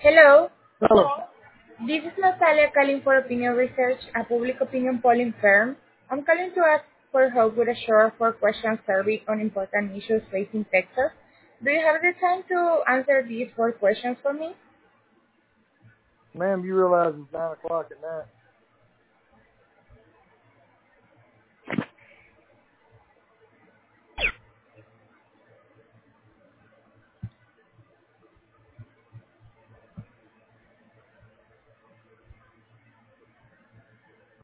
Hello, Hello. this is Natalia calling for Opinion Research, a public opinion polling firm. I'm calling to ask for help with a short four-question survey on important issues facing Texas. Do you have the time to answer these four questions for me? Ma'am, you realize it's 9 o'clock at night?